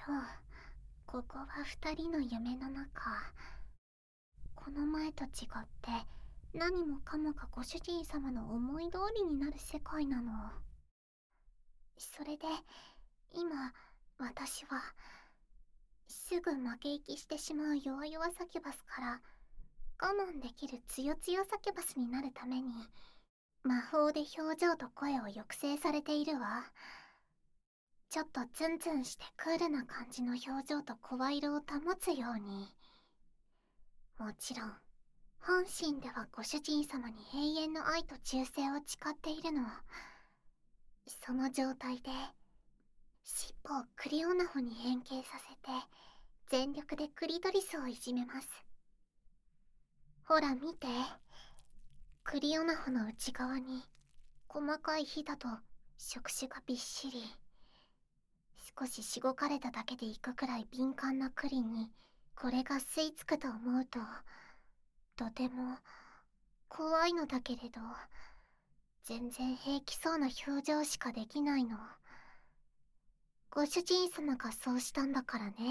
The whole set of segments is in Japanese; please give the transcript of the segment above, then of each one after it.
今日、ここは二人の夢の中。この前と違って何もかもがご主人様の思い通りになる世界なの。それで今私はすぐ負け息してしまう弱々サキュバスから我慢できる強強サキュバスになるために魔法で表情と声を抑制されているわ。ちょっとツンツンしてクールな感じの表情と声色を保つように。もちろん本心ではご主人様に永遠の愛と忠誠を誓っているの。その状態で尻尾をクリオナホに変形させて全力でクリトリスをいじめます。ほら見て、クリオナホの内側に細かいひだと触手がびっしり。少ししごかれただけでいくくらい敏感なクリにこれが吸い付くと思うととても怖いのだけれど、全然平気そうな表情しかできないの。ご主人様がそうしたんだからね。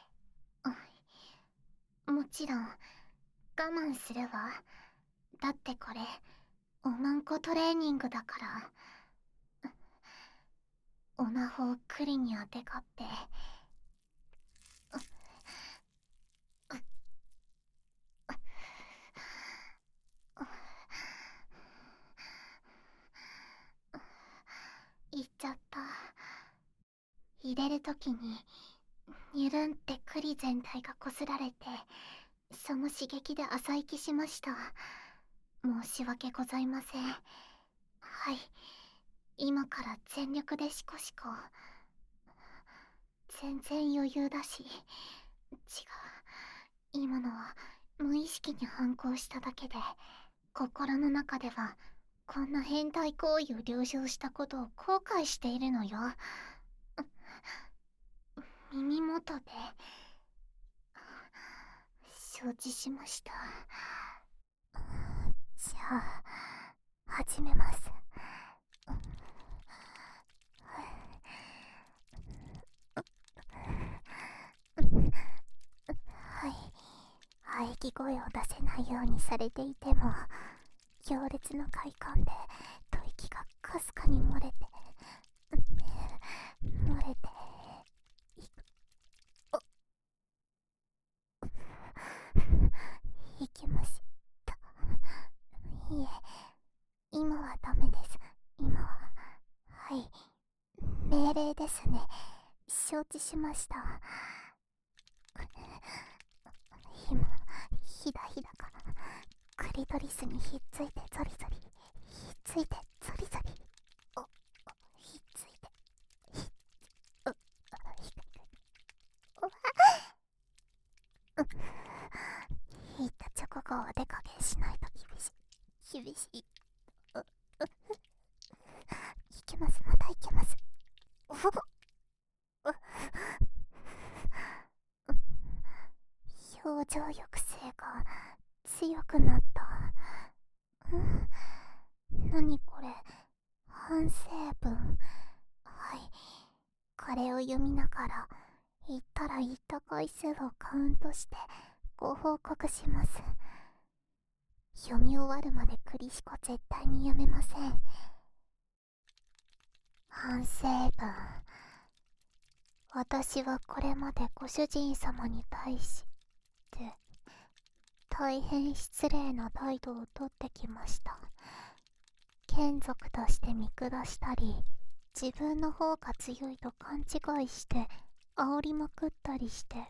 もちろん我慢するわ。だってこれおまんこトレーニングだから。オナホをクリにあてがって言っちゃった。入れるときにニュルンってクリ全体がこすられて、その刺激で浅息しました。申し訳ございません。はい、今から全力でシコシコ。全然余裕だし。違う、今のは無意識に反抗しただけで、心の中ではこんな変態行為を了承したことを後悔しているのよ。耳元で承知しました。じゃあ始めます。はい、喘ぎ声を出せないようにされていても強烈な快感で吐息がかすかに漏れていく。いきました。いえ、今はダメです。今は、はい、命令ですね。承知しました。今、ひだひだからクリトリスにひっついてゾリゾリ、ひっついてゾリゾリ、ひっついて、ひっ、う、引いた直後お出かけしないと厳しい。いけます、またいけます。表情抑制が強くなった。何これ、反省文。はい、これを読みながら言ったら言った回数をカウントしてご報告します。読み終わるまでクリシコ絶対にやめません。反省文。私はこれまでご主人様に対して大変失礼な態度をとってきました。眷属として見下したり、自分の方が強いと勘違いして煽りまくったりして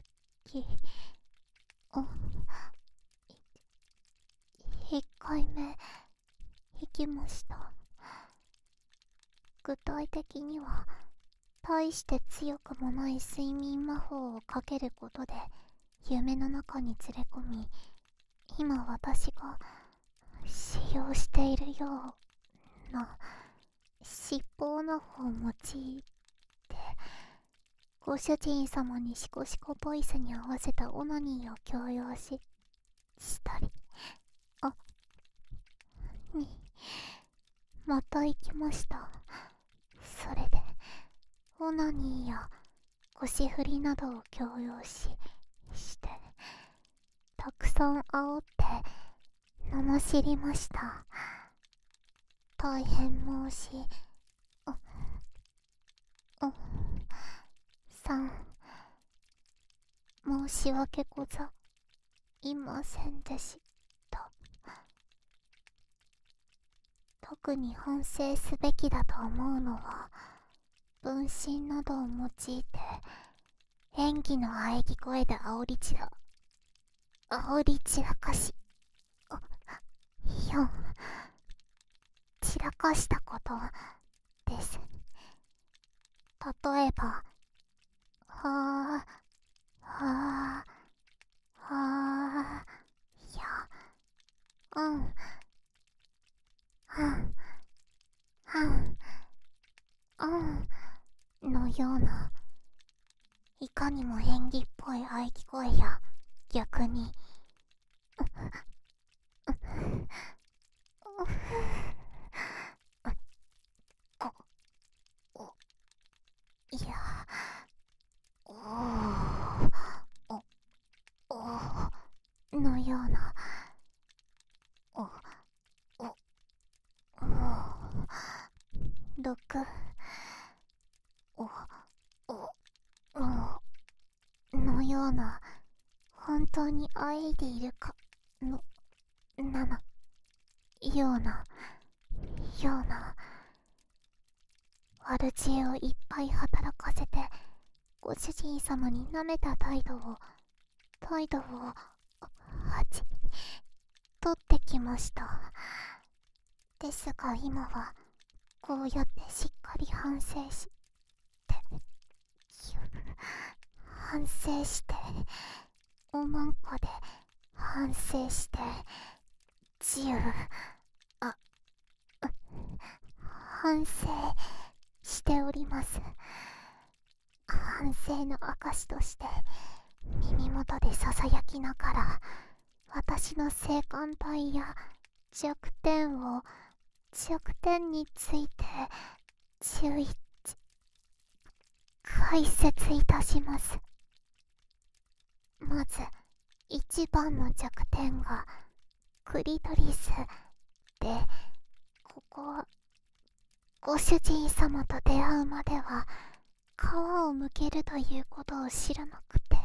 1回目引きました。具体的には大して強くもない睡眠魔法をかけることで夢の中に連れ込み、今私が使用しているような七宝の方を用いてご主人様にシコシコボイスに合わせたオナニーを強要したり。また行きました。それでオナニーや腰振りなどを強要してたくさん煽って罵りました。大変申し訳ございませんでした。特に反省すべきだと思うのは、分身などを用いて演技の喘ぎ声で煽り散らかし散らかしたことです。例えば、はあいや、のような、いかにも演技っぽい喘ぎ声や、逆にいや、のような、のような、本当に喘いでいるかのような悪知恵をいっぱい働かせて、ご主人様に舐めた態度を取ってきました。ですが今はこうやってしっかり反省おまんこで反省して反省しております。反省の証として耳元でささやきながら、私の性感帯や弱点について解説いたします。まず一番の弱点がクリトリスで、ここはご主人様と出会うまでは皮をむけるということを知らなくて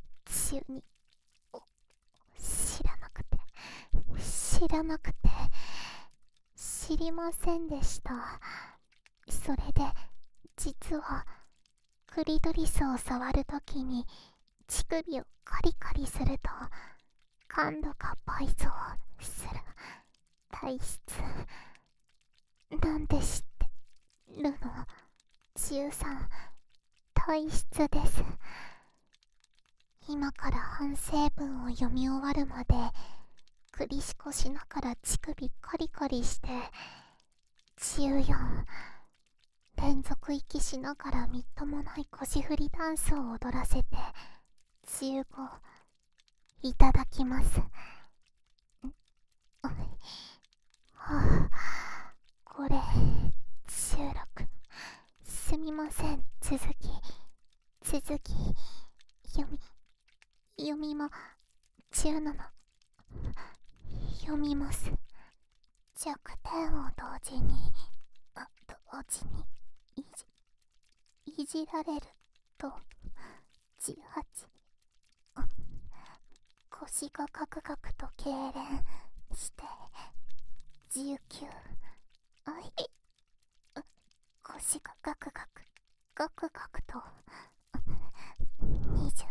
知りませんでした。それで実はクリトリスを触るときに乳首をカリカリすると感度が倍増する体質なんで知ってるの。13体質です。今から反省文を読み終わるまでクリシコしながら乳首カリカリして、14連続息しながらみっともない腰振りダンスを踊らせて、15いただきます。これ16、すみません。続き読みま17読みます。弱点を同時にいじられると18、腰がガクガクと痙攣して19、腰がガクガクと20、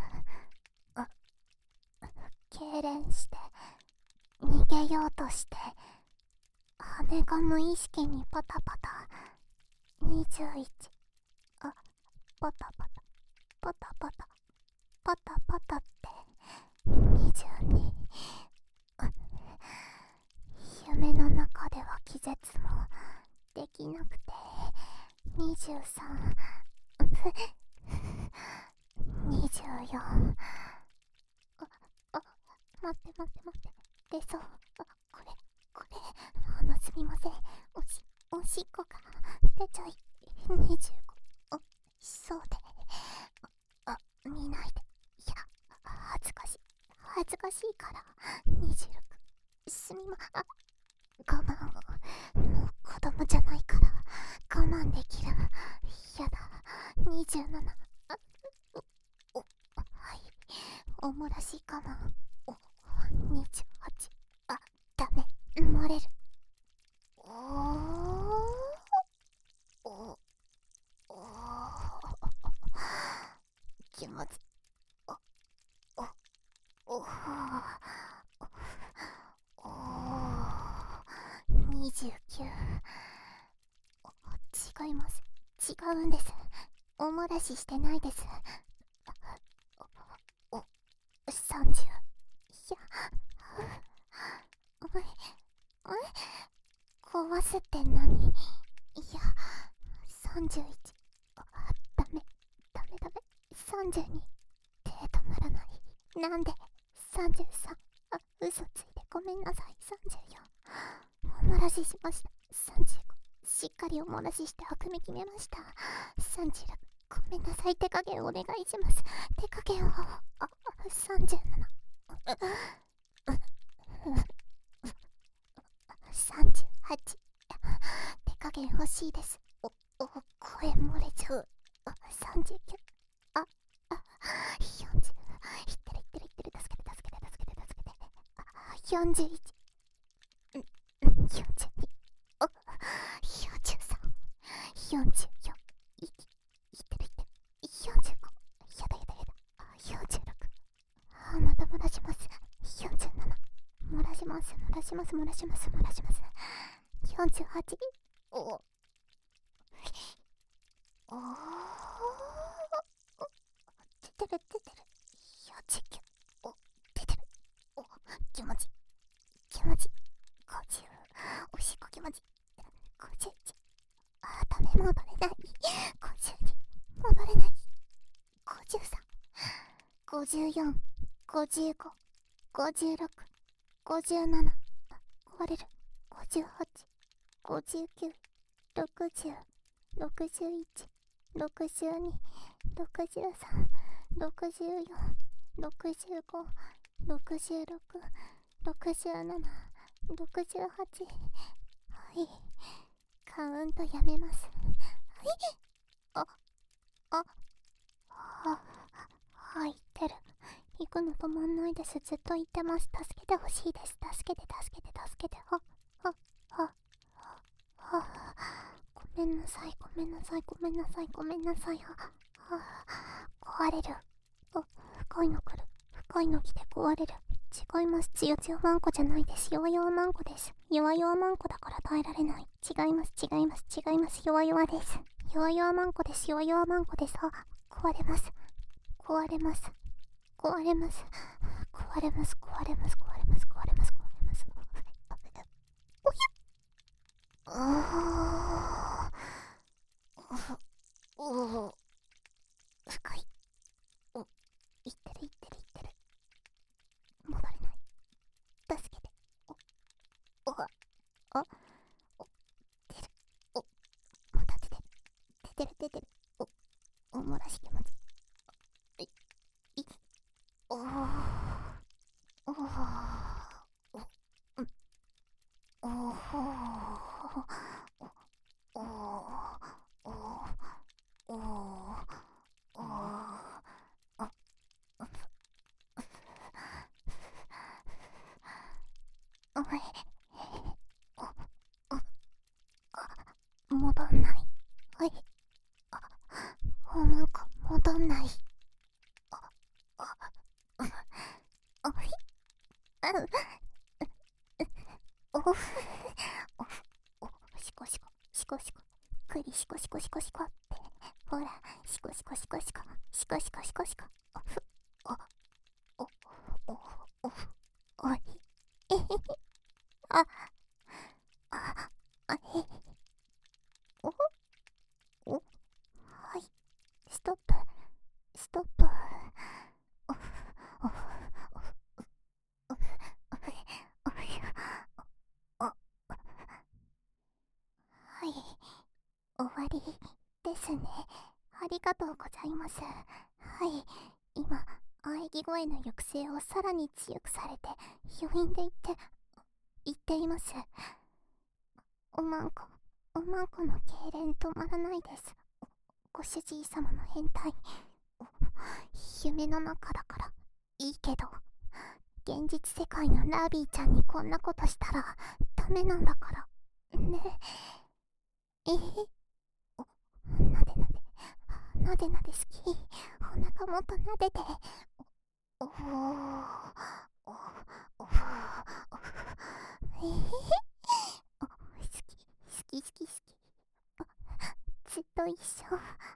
痙攣して逃げようとして羽が無意識にパタパタ、21、パタパタって22、夢の中では気絶もできなくて23、24、待って出そう。すみません。おしっこが出ちゃい25、そうでから26。すみま、我慢。もう子供じゃないから我慢できる。やだ。27。はい。おもらし我慢。28。ダメ。漏れる。気持ち。29。違います。違うんです。おもらししてないです。30。いや、壊すって何？いや、31。ダメ。32。手止まらない。なんで？ 33。嘘ついてごめんなさい。34。おもらししました。35。しっかりおもらしして悪夢決めました。36。ごめんなさい。手加減お願いします。手加減を。37。38。手加減欲しいです。声漏れちゃう。39。40。いってる。助けて。41。42。43。44。いってる。45。やだ。46。また漏らします。47。漏らします。48。出てる。49。出てる。気持ち。50。おしっこ気持ち。51。ダメ、戻れない。52。戻れない。53。54。55。56。57。壊れる。58。59。60。61。62。63。64。65。66。67。68。はい。カウントやめます。はい。入ってる。行くの止まんないです。ずっと言ってます。助けてほしいです。助けて。ごめんなさい。壊れる。深いの来る。深いの来て壊れる。違います。つよまんこじゃないです。弱まんこです。弱まんこだから耐えられない。違います。弱です。弱まんこです。壊れます。深い。いってる。戻れない。助けて。出る。また出てる。おもらし気持ち。戻んない。はい。なんか戻んない。シコ。クリシコって。ほら、シコ。おい。あ、はい。ストップ。はい。終わりですね。ありがとうございます。はい。今、 喘ぎ声の抑制をさらに強くされて余韻で言っています。おまんこの痙攣止まらないです。ご主人様の変態。夢の中だからいいけど、現実世界のラビーちゃんにこんなことしたらダメなんだからね。なでなで好き。お腹もっとなでて。おおおお好き。ずっと一緒。